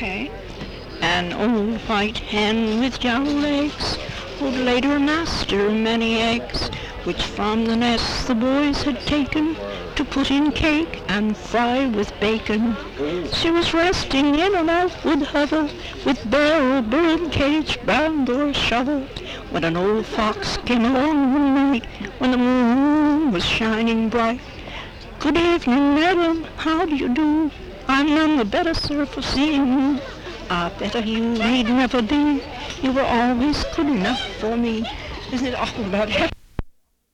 Okay. An old white hen with yellow legs would later master many eggs, which from the nest the boys had taken to put in cake and fry with bacon. She was resting in an outwood hovel with barrel, bird cage, brand or shovel, when an old fox came along one night when the moon was shining bright. "Good evening, madam, how do you do? I'm none the better, sir, for seeing you. Ah, better you need never be. You were always good enough for me." Isn't it all about